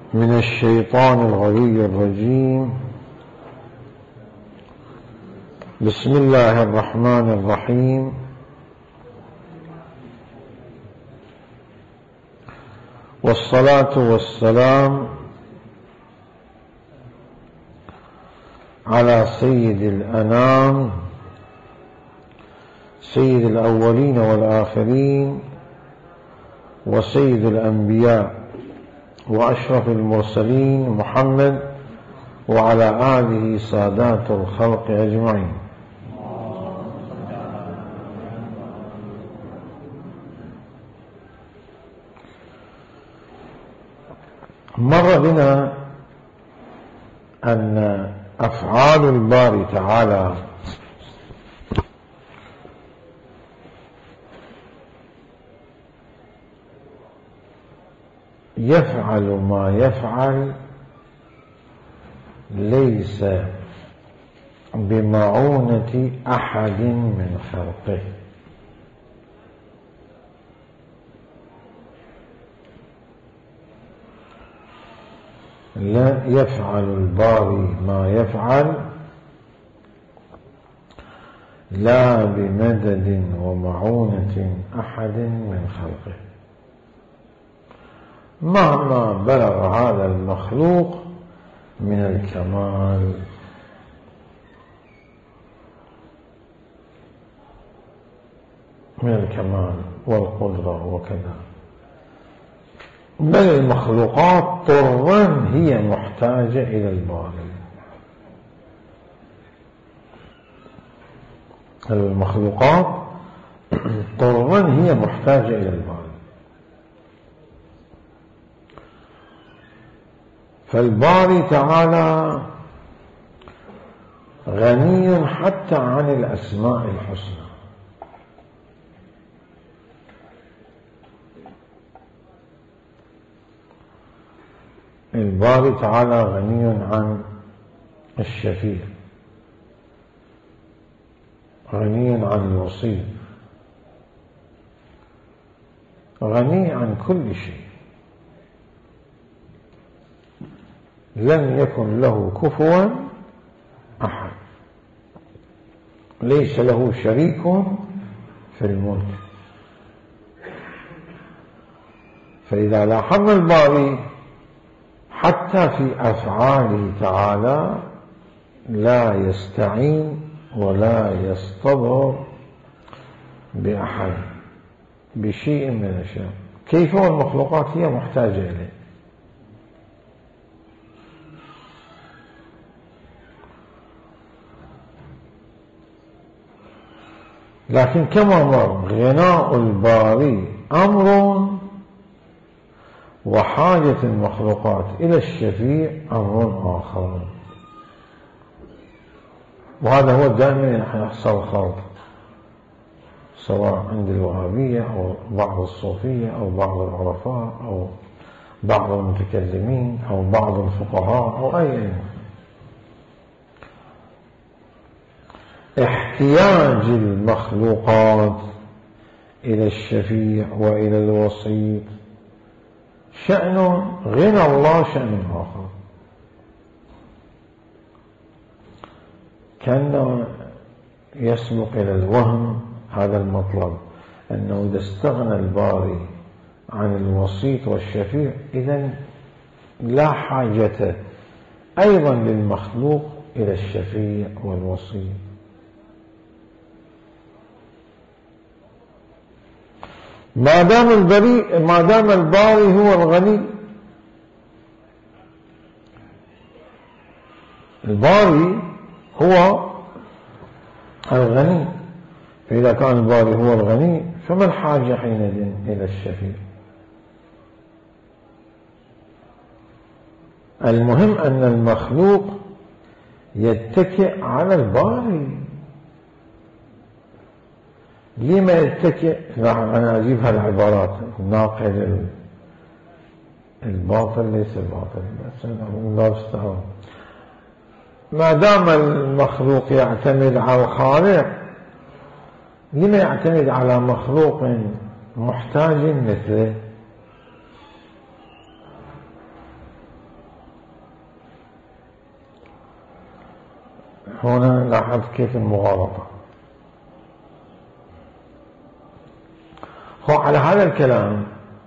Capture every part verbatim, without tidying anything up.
من الشيطان الغوي الرجيم. بسم الله الرحمن الرحيم. والصلاة والسلام على سيد الأنام سيد الأولين والآخرين وسيد الأنبياء وأشرف المرسلين محمد وعلى آله سادات الخلق أجمعين. مر بنا أن أفعال الباري تعالى يفعل ما يفعل ليس بمعونة أحد من خلقه، لا يفعل الباري ما يفعل لا بمدد ومعونة أحد من خلقه، مهما بلغ هذا المخلوق من الكمال من الكمال والقدرة وكذا، بل المخلوقات طرا هي محتاجة إلى الباري. المخلوقات طرا هي محتاجة إلى الباري، فالباري تعالى غني حتى عن الأسماء الحسنى، الباري تعالى غني عن الشفيع، غني عن الوصي، غني عن كل شيء، لم يكن له كفوا أحد، ليس له شريك في الملك. فإذا لاحظنا الباري حتى في أفعاله تعالى لا يستعين ولا يستظهر بأحد بشيء من الأشياء، كيف والمخلوقات هي محتاجة إليه. لكن كما مر غناء الباري أمر وحاجة المخلوقات إلى الشفيع أمر آخر، وهذا هو دائما يحصل خلط، سواء عند الوهابية أو بعض الصوفية أو بعض العرفاء أو بعض المتكلمين أو بعض الفقهاء أو أي احتياج المخلوقات إلى الشفيع وإلى الوسيط شأن، غنى الله شأن آخر. كان يسبق إلى الوهم هذا المطلب، أنه إذا استغنى الباري عن الوسيط والشفيع إذن لا حاجة أيضا للمخلوق إلى الشفيع والوسيط. ما دام البريء ما دام الباري هو الغني، الباري هو الغني، فإذا كان الباري هو الغني فما الحاجة حينئذ إلى الشفيع؟ المهم أن المخلوق يتكئ على الباري. لما يتكئ؟ أنا أجيب هالعبارات ناقل الباطل ليس الباطل، بس الله استعان. ما دام المخلوق يعتمد على الخالق، لما يعتمد على مخلوق محتاج مثله؟ هنا لاحظ كيف المغالطة. هو على هذا الكلام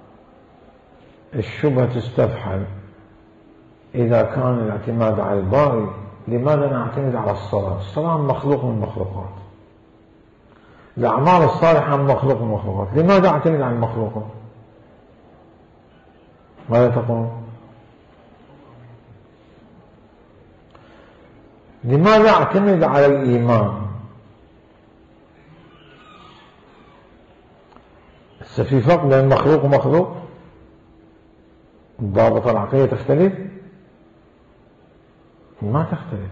الشبهة تستفحل. إذا كان الاعتماد على الباري لماذا نعتمد على الصلاة؟ الصلاة مخلوق من المخلوقات، الأعمال الصالحة مخلوق من المخلوقات، لماذا أعتمد على المخلوق؟ ماذا تقول؟ لماذا أعتمد على الإيمان؟ في فرق بين مخلوق ومخلوق؟ الضابطة العقلية تختلف؟ ما تختلف.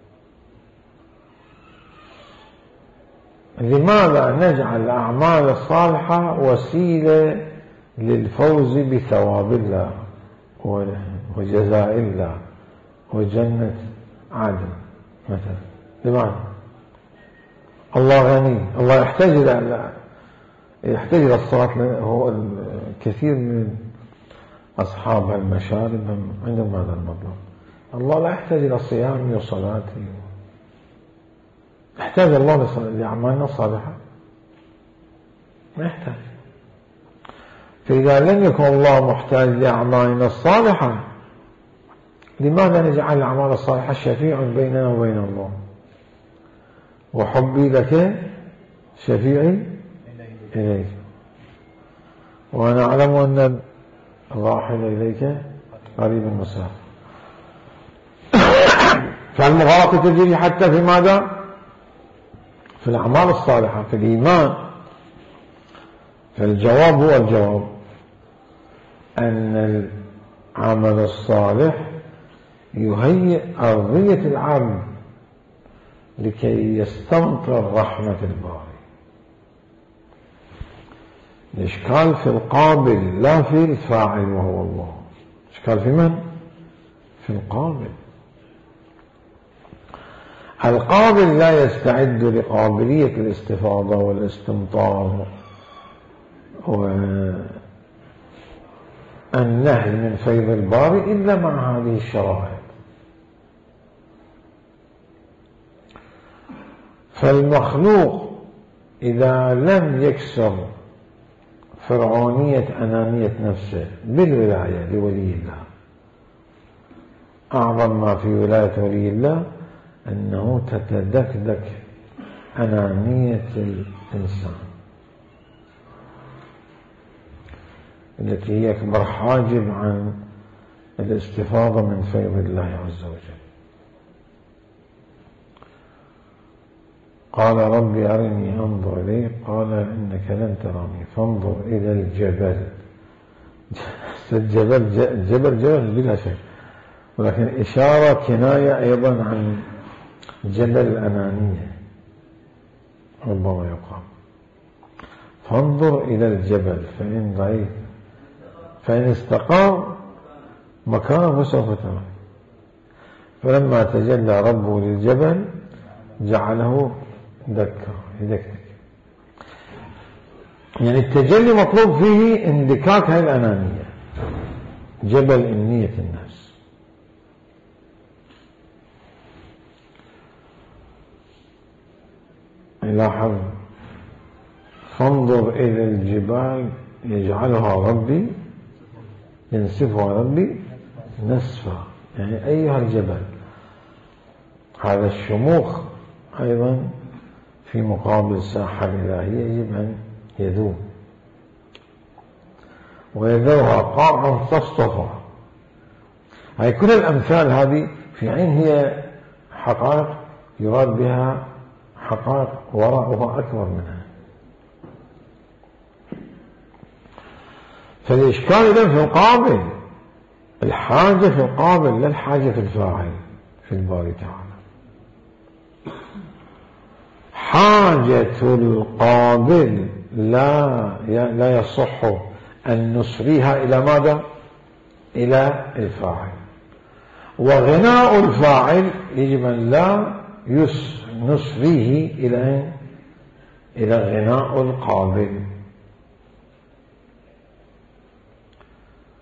لماذا نجعل الأعمال الصالحة وسيلة للفوز بثواب الله وجزاء الله وجنة عدن مثلا؟ لماذا؟ الله غني، الله يحتاج إلى يحتاج إلى الصلاة. هو الكثير من أصحاب المشارب عندهم هذا المطلب. الله لا يحتاج إلى صيام وصلاة، يحتاج الله لأعمالنا الصالحة؟ ما يحتاج. فإذا لم يكن الله محتاج لأعمالنا الصالحة، لماذا نجعل الأعمال الصالحة شفيع بيننا وبين الله؟ وحبي لك شفيعي إليك، وأنا أعلم أن الراحل إليك قريب المسافة. فالمغالطة تجري حتى في ماذا؟ في الأعمال الصالحة، في الإيمان. فالجواب هو الجواب أن العمل الصالح يهيئ أرضية العبد لكي يستمطر رحمة الباري. الإشكال في القابل لا في الفاعل وهو الله. الإشكال في من؟ في القابل. القابل لا يستعد لقابلية الاستفاضة والاستمطار والنهي من فيض الباري إلا مع هذه الشرائط. فالمخلوق إذا لم يكسر فرعونية أنانية نفسه بالولاية لولي الله، أعظم ما في ولاية ولي الله أنه تتدكدك أنانية الإنسان التي هي أكبر حاجب عن الاستفاضة من فيض الله عز وجل. قال ربي أرني أنظر إليك، قال إنك لن تراني فانظر إلى الجبل. الجبل جبل جبل بلا شك، ولكن إشارة كناية أيضا عن جبل الأنانية ربما يقال. فانظر إلى الجبل فإن رأيت فإن استقام مكانه فسوف ترى. فلما تجلى ربه للجبل جعله دكا يدكدك. يعني التجلي مطلوب فيه اندكاك هاي الأنانية، جبل إنية النفس. لاحظ فانظر إلى الجبال يجعلها ربي ينسفها ربي نسفا، يعني أيها الجبل. هذا الشموخ أيضا في مقابل الساحة الإلهية يجب أن يذوب ويذوها قاعا صفصفا. هاي كل الأمثال هذه في عين هي حقائق يراد بها حقائق وراءها أكبر منها. فالإشكال إذن في القابل، الحاجة في القابل لا الحاجة في الفاعل في الباري تعالى. حاجة القابل لا لا يصح أن نسريها إلى ماذا؟ إلى الفاعل. وغناء الفاعل يجب أن لا نسريه إلى إلى غناء القابل.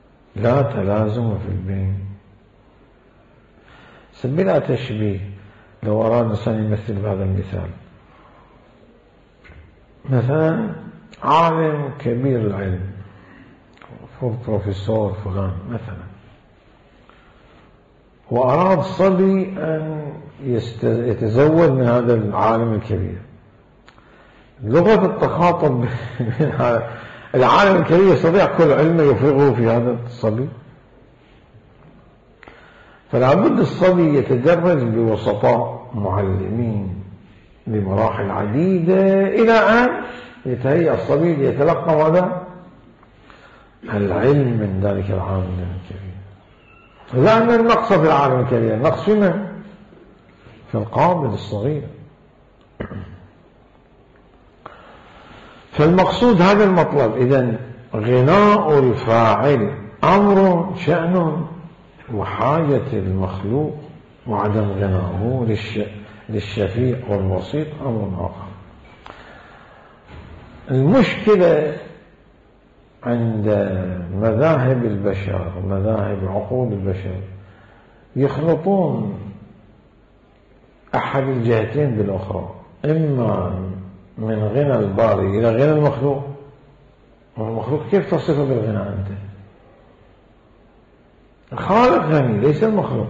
لا تلازم في البين. سبيل تشبيه. لو أراد إنسان يمثل بهذا المثال، مثلا عالم كبير العلم، بروفيسور فلان مثلا، وأراد صبي أن يتزوج من هذا العالم الكبير، لغة التخاطب العالم الكبير يستطيع كل علم يفرغه في هذا الصبي، فلا بد الصبي يتدرج بوسطاء معلمين بمراحل عديدة إلى أن يتهيأ الصبي ليتلقى ماذا؟ العلم من ذلك العالم الكبير. لأن النقص في العالم الكبير، النقص في من؟ في القابل الصغير. فالمقصود هذا المطلب. إذن غناء الفاعل أمر شأن، وحاجة المخلوق وعدم غناؤه للشفيع والوسيط أمر آخر. المشكلة عند مذاهب البشر، مذاهب عقول البشر، يخلطون أحد الجهتين بالأخرى، إما من غنى الباري إلى غنى المخلوق. والمخلوق كيف تصفه بالغنى أنت؟ الخالق غني ليس المخلوق،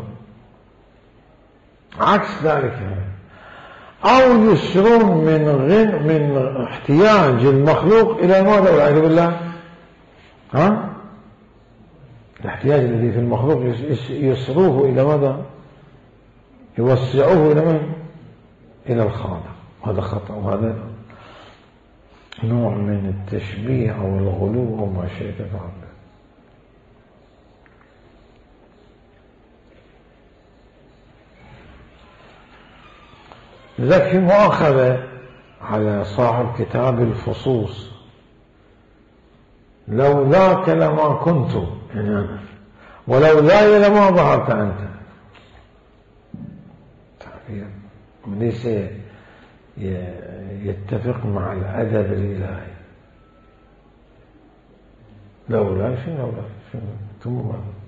عكس ذلك. أو يسرون من غن من احتياج المخلوق إلى ماذا والعياذ بالله؟ ها؟ الاحتياج الذي في المخلوق يسروه إلى ماذا؟ يوسعوه إلى من؟ إلى الخالق. هذا خطأ، وهذا نوع من التشبيه أو الغلو أو ما شئت فعله. لذلك في مؤاخذة على صاحب كتاب الفصوص: لولاك لما كنت يعني أنا، ولولاي لما ظهرت أنت. تعبير ليس يتفق مع الأدب الإلهي. لولا شنو لولا شنو ثم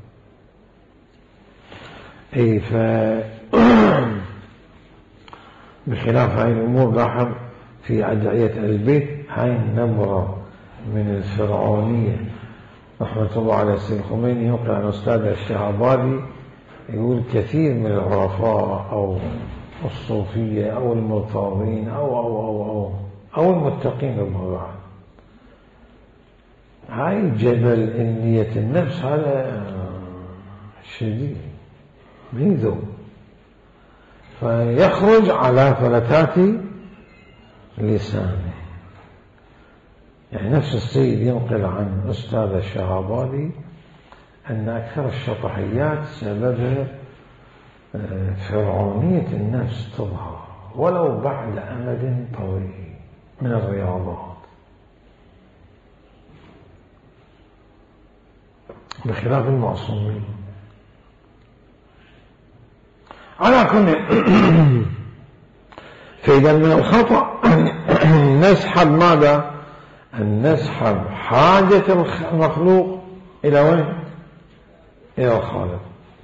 أي ف بخلاف هاي الأمور لاحظ في أدعية البيت هاي النبرة من الفرعونية. رحمة الله على السيد الخميني يقول عن أستاذ الشهبادي، يقول كثير من العرفاء أو الصوفية أو المرتاضين أو أو أو أو, أو المتقين المرعى، هاي جبل إنية النفس هذا شديد بيذو، فيخرج على فلتات لسانه. يعني نفس السيد ينقل عن أستاذ الشهبادي أن أكثر الشطحيات سببها فرعونية النفس تظهر ولو بعد أمد طويل من الرياضات، بخلاف المعصومين. على كل فإذا من الخطأ أن نسحب ماذا؟ أن نسحب حاجة المخلوق إلى وين؟ إلى الخالق.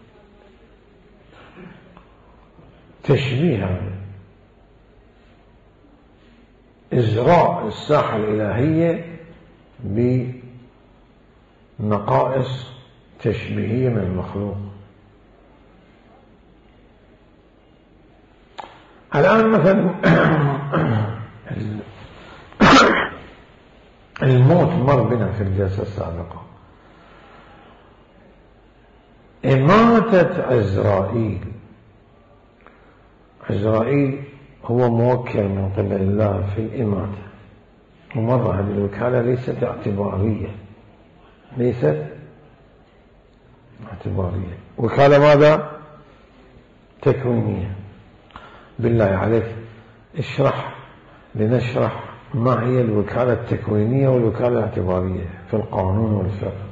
تشبيها إزراء الساحة الإلهية بنقائص تشبيهية من المخلوق. الآن مثلا الموت مر بنا في الجلسة السابقة. إماتة عزرائيل، عزرائيل هو موكل من قبل الله في الإماتة، ومرة هذه الوكالة ليست اعتبارية، ليست اعتبارية، وكالة ماذا؟ تكوينية. بالله عليك اشرح لنشرح ما هي الوكالة التكوينية والوكالة الاعتبارية في القانون والفقه.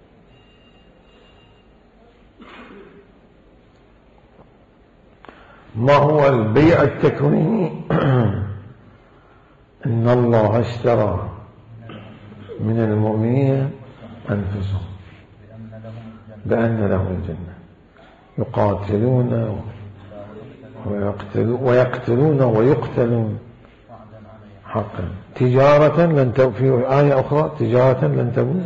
ما هو البيع التكويني؟ إن الله اشترى من المؤمنين أنفسهم بأن لهم الجنة يقاتلون ويقتلون ويقتلون حقا تجارة لن تبور. في آية أخرى تجارة لن تبور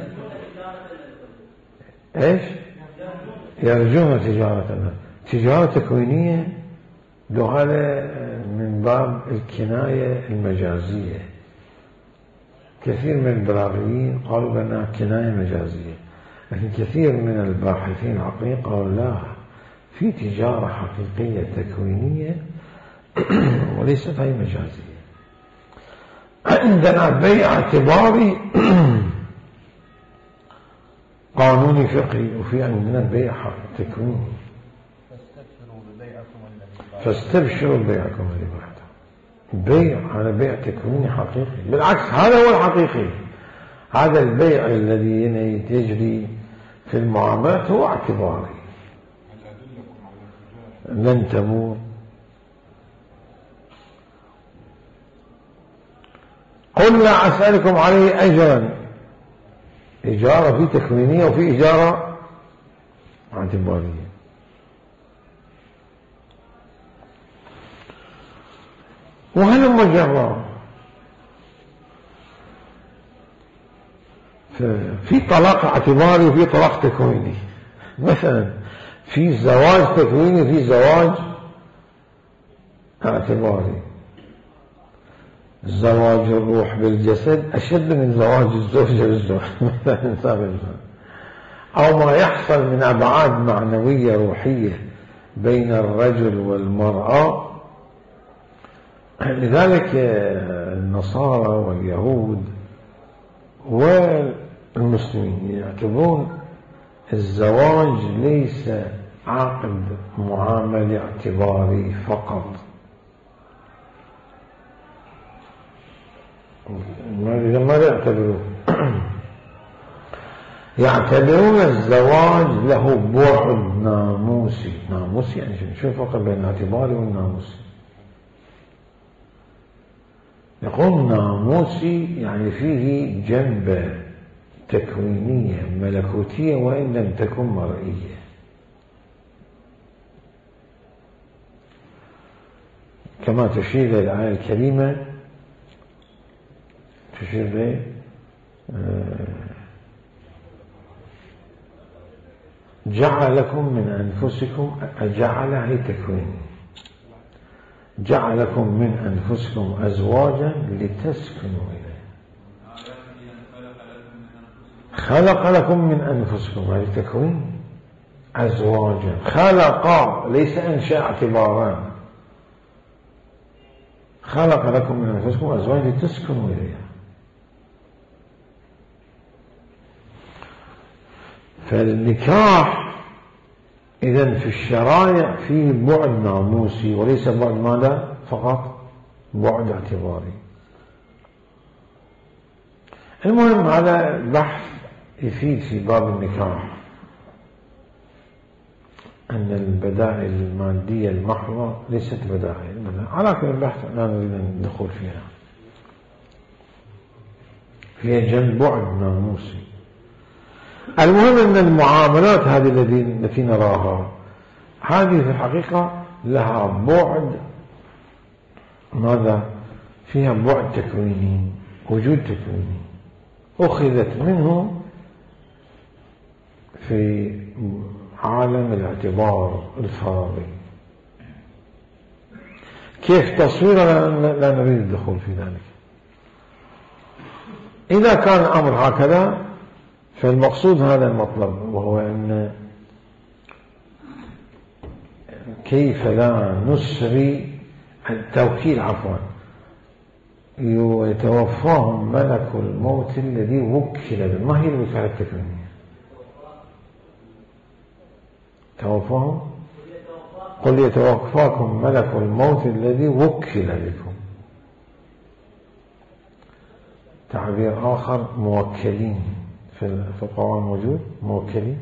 إيش يرجون تجارة تجارة تكوينية. لو هذا من باب الكناية المجازية. كثير من البلاغيين قالوا بأنها كناية مجازية، لكن كثير من الباحثين العقليين قالوا لا، في تجارة حقيقية تكوينية وليست هي مجازية. عندنا بيع اعتباري قانوني فقهي، وفي عندنا بيع تكويني. فاستبشروا ببيعكم الذي بعده. بيع على بيع تكويني حقيقي، بالعكس هذا هو الحقيقي. هذا البيع الذي يجري في المعاملات هو اعتباري. لن تبور. قل لا أسألكم عليه أجرا. إجارة في تكوينية وفي إجارة اعتبارية. وهل مجرى في طلاق اعتباري وفي طلاق تكويني. مثلا في زواج تكويني وفي زواج اعتباري. زواج الروح بالجسد أشد من زواج الزوجة بالزوج مثلا، أو ما يحصل من أبعاد معنوية روحية بين الرجل والمرأة. لذلك النصارى واليهود والمسلمين يعتبرون الزواج ليس عقد معاملة اعتباري فقط. ماذا يعتبرون؟ يعتبرون الزواج له بعد ناموسي. ناموسي يعني شو الفرق بين الاعتباري والناموسي؟ يقول ناموسي يعني فيه جنبة تكوينية ملكوتية وإن لم تكن مرئية. كما تشير الآية الكريمة، تشير لي جعل لكم من أنفسكم. جعل هي تكوين. جعلكم من أنفسكم أزواجا لتسكنوا إليه. خلق لكم من أنفسكم هذه تكوين. أزواجا خلق ليس أنشأ اعتبارا. خلق لكم من أنفسكم أزواجا لتسكنوا إليها. فالنكاح إذن في الشرائع فيه بعد ناموسي وليس بعد ماذا فقط بعد اعتباري. المهم هذا بحث يفيد في باب النكاح أن البدائل المادية المحضة ليست بدائل. على كل البحث لا نريد الدخول فيها. هي جنب بعد ناموسي. المهم أن المعاملات هذه التي نراها هذه في الحقيقة لها بعد ماذا؟ فيها بعد تكويني، وجود تكويني أخذت منه في عالم الاعتبار الفاضي. كيف تصويرها لا نريد الدخول في ذلك. إذا كان الأمر هكذا فالمقصود هذا المطلب، وهو أن كيف لا نسري التوكيل عفوا يتوفاهم ملك الموت الذي وكل به. ما هي الوكالة التكوينية؟ توفاهم قل يتوفاكم ملك الموت الذي وكل بكم. تعبير آخر موكلين في القرآن موجود موكلين.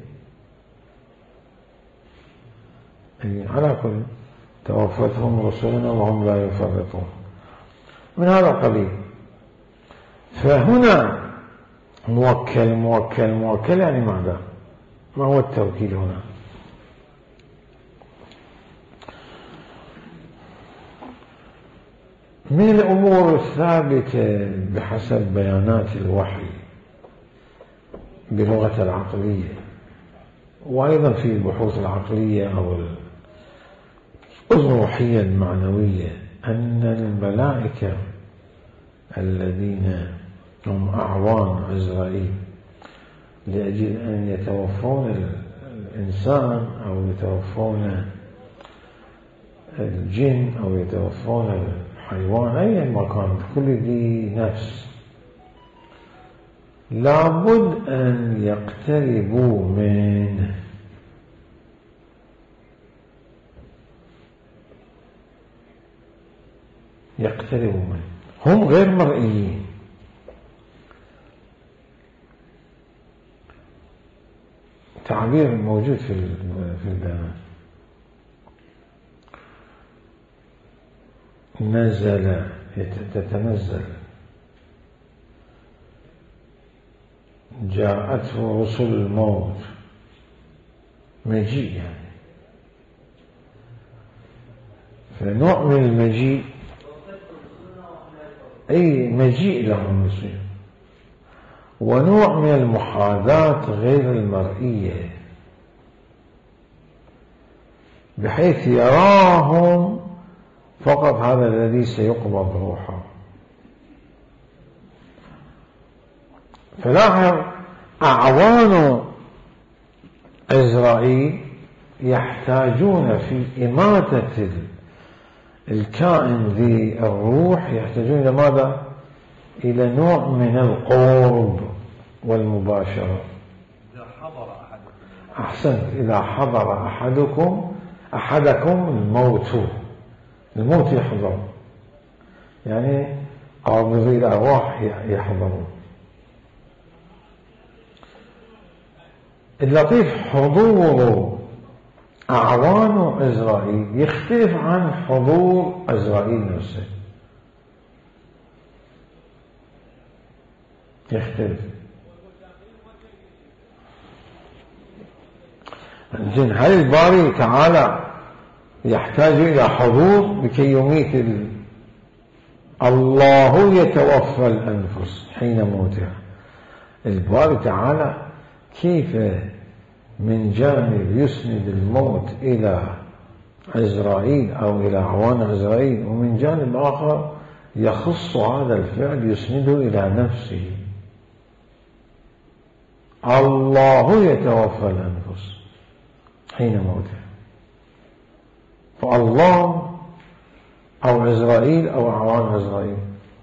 على كل توفتهم رسلنا وهم لا يفرطون من هذا القبيل. فهنا موكل موكل موكل يعني ماذا؟ ما هو التوكيل هنا؟ من الأمور الثابتة بحسب بيانات الوحي بلغة العقلية وأيضا في البحوث العقلية أو الروحية المعنوية أن الملائكة الذين هم أعوان عزرائيل لأجل أن يتوفون الإنسان أو يتوفون الجن أو يتوفون الحيوان أي مكان كل ذي نفس لابد أن يقتربوا منه يقتربوا منه هم غير مرئيين تعبير موجود في في البيان نزل تتنزل جاءته رسل الموت مجيء يعني فنوع من المجيء أي مجيء لهم يصير ونوع من المحاذاة غير المرئية بحيث يراهم فقط هذا الذي سيقبض روحه. فلاحظ أعوان عزرائيل يحتاجون في إماتة الكائن ذي الروح يحتاجون إلى ماذا؟ إلى نوع من القرب والمباشرة. إذا حضر أحدكم أحسنت إذا حضر أحدكم أحدكم الموت الموت يحضر يعني قابضي الأرواح يحضرون. اللطيف حضور أعوان عزرائيل يختلف عن حضور عزرائيل نفسه يختلف. زين هل الباري تعالى يحتاج إلى حضور لكي يميت ال... الله يتوفى الأنفس حين موتها. الباري تعالى كيف من جانب يسند الموت إلى عزرائيل أو إلى أعوان عزرائيل ومن جانب آخر يخص هذا الفعل يسنده إلى نفسه. الله يتوفى الأنفس حين موتها فالله أو عزرائيل أو أعوان عزرائيل.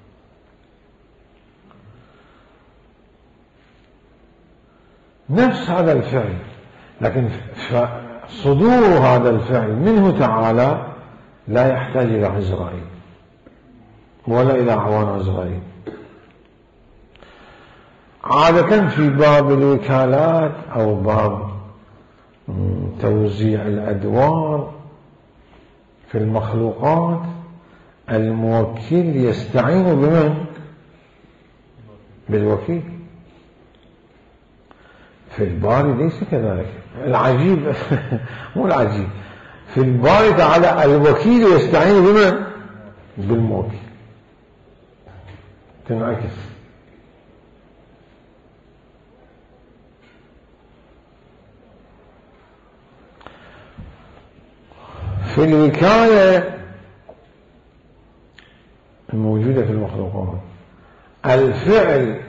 نفس هذا الفعل لكن صدور هذا الفعل منه تعالى لا يحتاج إلى عزرائيل ولا إلى أعوان عزرائيل. عادة في باب الوكالات أو باب توزيع الأدوار في المخلوقات الموكل يستعين بمن؟ بالوكيل. في الباري ليس كذلك. العجيب مو العجيب في الباري تعالى الوكيل يستعين بمن؟ بالموكل. تنعكس في الوكالة الموجودة في المخلوقات الفعل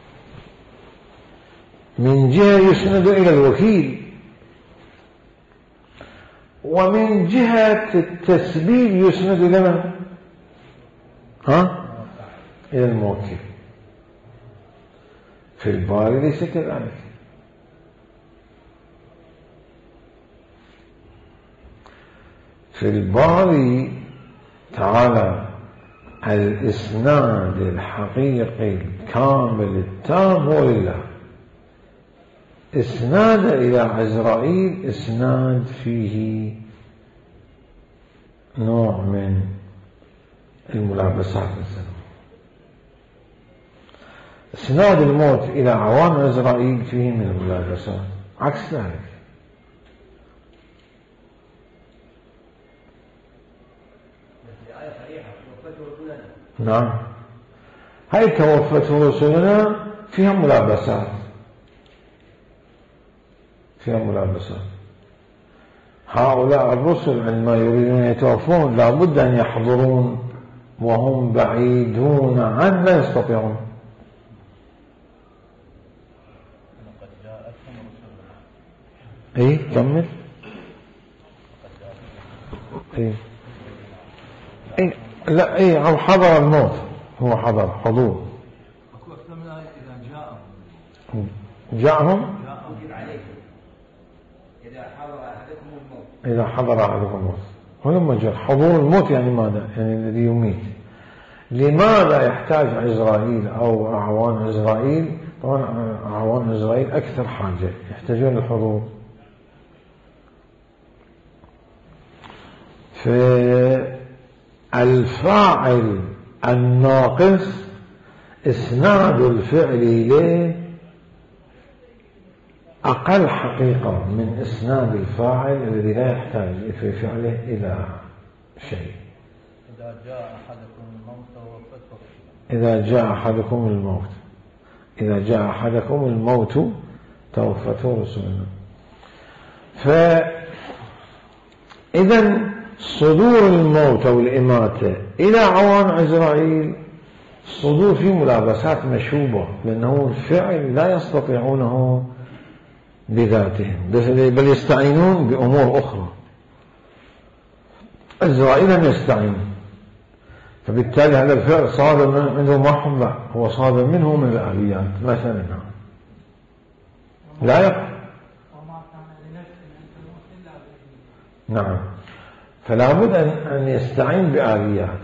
من جهة يسند إلى الوكيل ومن جهة التسبيب يسند إلى من؟ ها؟ إلى الموكل. في الباري ليس كذلك. في الباري تعالى الإسناد الحقيقي الكامل التام هو لله. إسناد إلى عزرائيل إسناد فيه نوع من الملابسات مثلا. إسناد الموت إلى أعوان عزرائيل فيه من الملابسات عكس ذلك. آية صريحة توفته رسلنا. نعم، هاي توفته رسلنا فيها ملابسات، فيها ملابسات. هؤلاء الرسل عندما يريدون يتوفون لابد أن يحضرون وهم بعيدون عن لا يستطيعون. لقد جاءتهم رسلنا. اي كمل. اي اي لا اي او حضر الموت، هو حضر حضور. اكو اكثر من آية اذا جاءهم. جاءهم أوجب عليكم إذا حضر أحدكم الموت. اذا حضر احدكم الموت، ولما جاء حضور الموت يعني ماذا؟ يعني الذي يميت. لماذا يحتاج عزرائيل او اعوان عزرائيل؟ طبعا اعوان عزرائيل اكثر حاجه يحتاجون الحضور. فالفاعل الناقص اسناد الفعل إليه أقل حقيقة من اسناد الفاعل الذي لا يحتاج في فعله إلى شيء. إذا جاء أحدكم الموت توفته رسلنا. إذا جاء أحدكم الموت إذا جاء أحدكم الموت توفته رسلنا. فإذا صدور الموت أو الإماتة إلى عوان عزرائيل صدور في ملابسات مشوبة، لأنه الفعل لا يستطيعونه بذاتهم بل يستعينون بأمور أخرى. عزرائيل لم يستعين، فبالتالي هذا الفعل صادر منه محض، لا هو صادر منه من الآليات مثلا. لا يقع. نعم، فلا بد أن يستعين بآليات.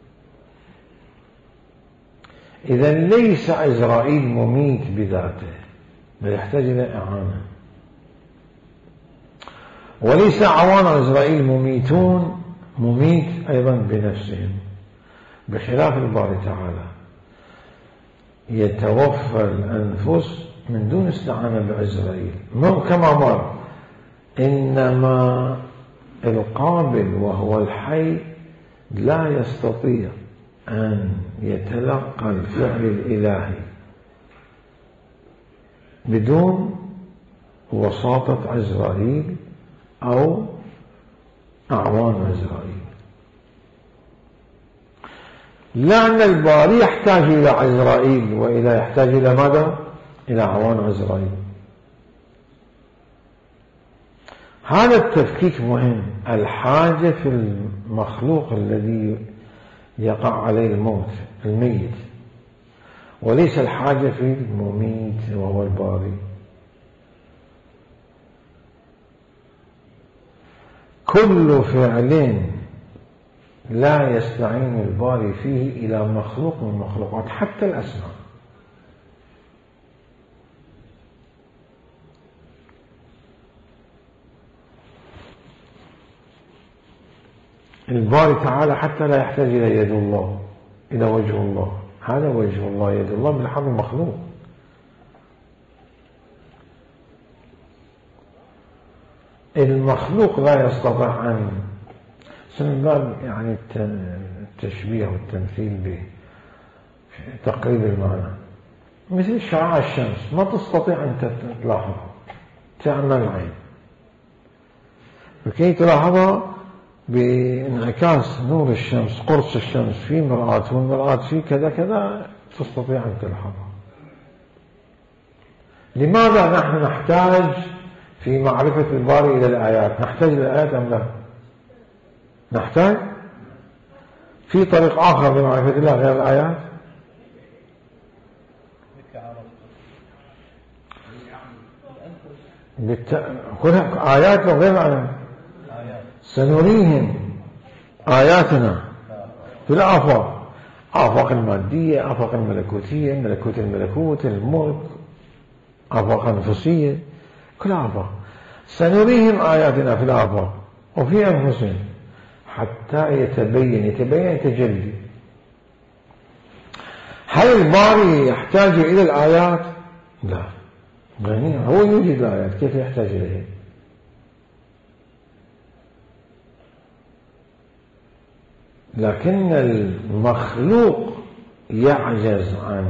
إذا ليس عزرائيل مميت بذاته بل يحتاج إلى إعانة، وليس عوان عزرائيل مميتون مميت أيضا بنفسهم، بخلاف الباري تعالى يتوفى الأنفس من دون استعانة بعزرائيل. مو كما مر، إنما القابل وهو الحي لا يستطيع أن يتلقى الفعل الإلهي بدون وساطة عزرائيل أو أعوان عزرائيل. لأن الباري يحتاج إلى عزرائيل وإذا يحتاج إلى ماذا؟ إلى أعوان عزرائيل. هذا التفكيك مهم، الحاجة في المخلوق الذي يقع عليه الموت الميت، وليس الحاجة في المميت وهو الباري. كل فعل لا يستعين الباري فيه إلى مخلوق من المخلوقات حتى الأسماء. الباري تعالى حتى لا يحتاج إلى يد الله، إلى وجه الله. هذا وجه الله، يد الله بالحق مخلوق. المخلوق لا يستطيع أن من باب يعني التشبيه والتمثيل بتقريب المعنى، مثل شعاع الشمس ما تستطيع أن تلاحظها، تعمل العين، لكي تلاحظها بانعكاس نور الشمس، قرص الشمس في مرآة والمرآة في كذا كذا تستطيع أن تلحظها. لماذا نحن نحتاج في معرفة الباري إلى الآيات؟ نحتاج إلى الآيات أم لا؟ نحتاج. في طريق آخر لمعرفة الله غير الآيات؟ بالت... هناك آيات وغير آيات. سنريهم آياتنا في الآفاق، آفاق المادية، آفاق الملكوتية، ملكوت الملكوت، الملك، آفاق النفسية، كل آفاق. سنريهم آياتنا في الآفاق وفي أنفسهم حتى يتبين يتبين يتجلي. هل الباري يحتاج إلى الآيات؟ لا، غني، هو يوجد الآيات، كيف يحتاج إليها؟ لكن المخلوق يعجز عن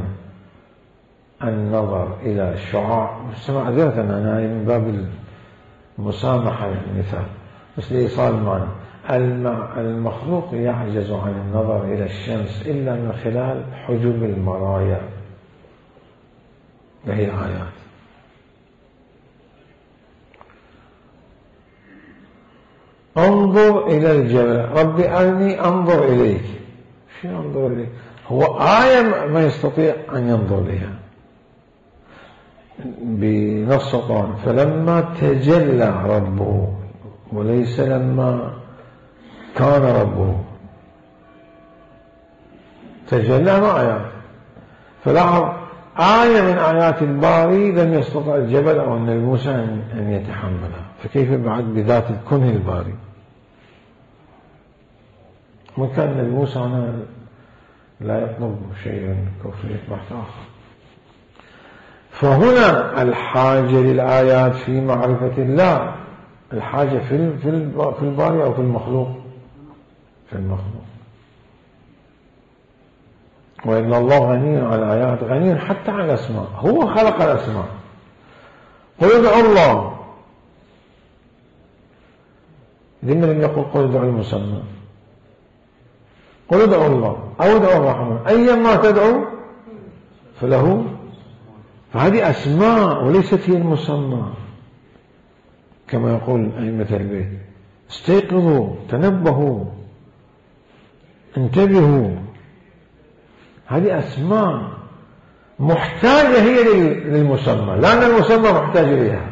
النظر إلى الشعاع. معذرة أنا من باب المسامحة المثال بس لإيصال المعنى. المخلوق يعجز عن النظر إلى الشمس إلا من خلال حجب المرايا وهي آيات. انظر إلى الجبل ربي أرني أنظر إليك. شو أنظر إليك؟ هو آية ما يستطيع أن ينظر إليها بنص القرآن. فلما تجلى ربه وليس لما كان ربه. تجلى ما آيات. فلاحظ آية من آيات الباري لم يستطع الجبل أو النبي موسى أن يتحملها، فكيف بعد بذات الكنه الباري؟ من كان النبي موسى هنا لا يطلب شيئا كفرية بحث آخر. فهنا الحاجة للآيات في معرفة الله، الحاجة في في الباري أو في المخلوق؟ في المخلوق. وإن الله غني عن الآيات، غني حتى عن الأسماء، هو خلق الأسماء. قل ادعوا الله، لمن لم يقل قل ادعوا المسمى؟ قل ادعوا الله أو ادعوا الرحمن أيما تدعوا فله. فهذه أسماء وليست هي المسمى، كما يقول أئمة البيت: استيقظوا، تنبهوا، انتبهوا. هذه أسماء محتاجة هي للمسمى، لأن المسمى محتاج إليها.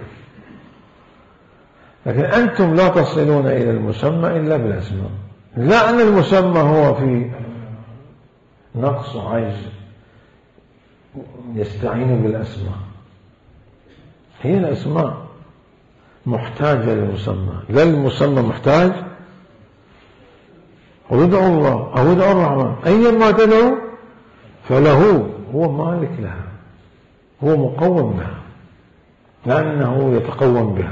لكن أنتم لا تصلون إلى المسمى إلا بالأسماء، لأن المسمى هو في نقص وعجز يستعين بالأسماء. هي الأسماء محتاجة للمسمى، لا المسمى محتاج. وادعوا الله أو ادعوا الرحمن أيما تدعوا فله، هو مالك لها، هو مقوم بها، لأنه يتقوم بها.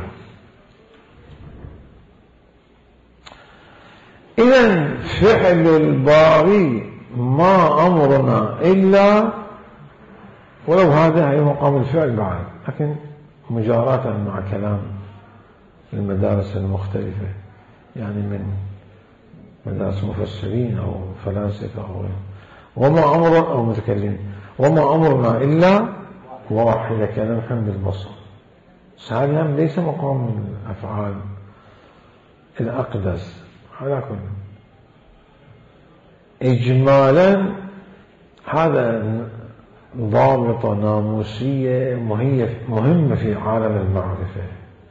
إذن فعل الباري ما أمرنا إلا، ولو هذا هي مقام الفعل بعد، لكن مجاراة مع كلام المدارس المختلفة، يعني من مدارس مفسرين أو فلاسفة أو وما أمر أو متكلمين، وما أمرنا إلا واحدة كلمح بالبصر. هذا ليس مقام الأفعال الأقدس على كل. إجمالا هذا ضابطة ناموسية مهمة في عالم المعرفة،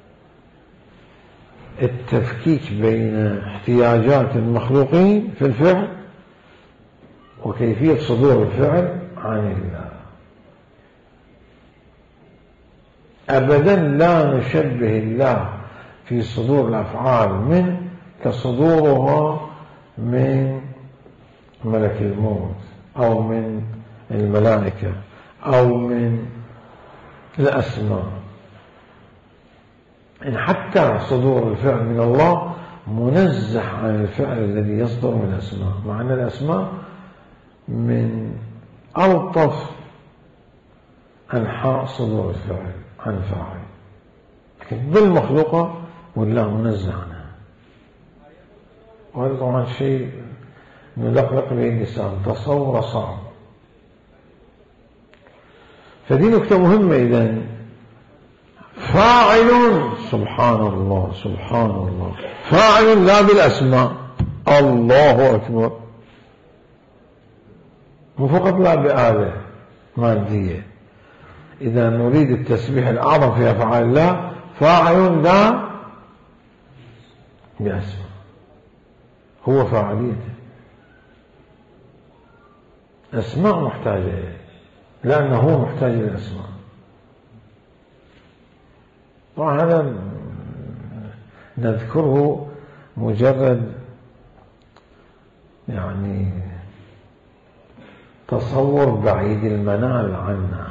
التفكيك بين احتياجات المخلوقين في الفعل وكيفية صدور الفعل عن الله. أبدا لا نشبه الله في صدور الأفعال من كصدورها من ملك الموت أو من الملائكة أو من الأسماء. إن حتى صدور الفعل من الله منزه عن الفعل الذي يصدر من الأسماء، مع أن الأسماء من ألطف أنحاء صدور الفعل عن فاعل، لكن بالمخلوقة والله منزه عنها. وهذا طبعا شيء ندقق به اللسان، تصور صعب. فدي نكتة مهمة. إذن فاعل، سبحان الله سبحان الله، فاعل لا بالأسماء، الله أكبر، مو فقط لا بآلة مادية. إذا نريد التسبيح الأعظم في أفعال الله، فاعل لا بأسماء، هو فاعليته. أسماء محتاجة إليه لأنه هو محتاج للأسماء. طبعا هذا نذكره مجرد يعني تصور بعيد المنال عنا،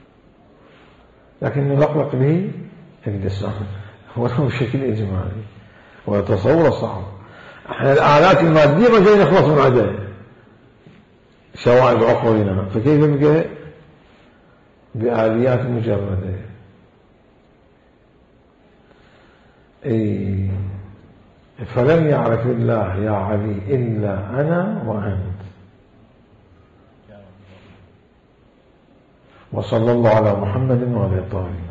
لكن نلقلق به اللسان ولو بشكل إجمالي، وتصور صعب. احنا الآلات المادية ما جاي نخلص من عدها شوائب عقولنا، فكيف بقى بآليات مجردة؟ إيه فلم يعرف الله يا علي إلا أنا وأنت. وصلى الله على محمد وعلى آله.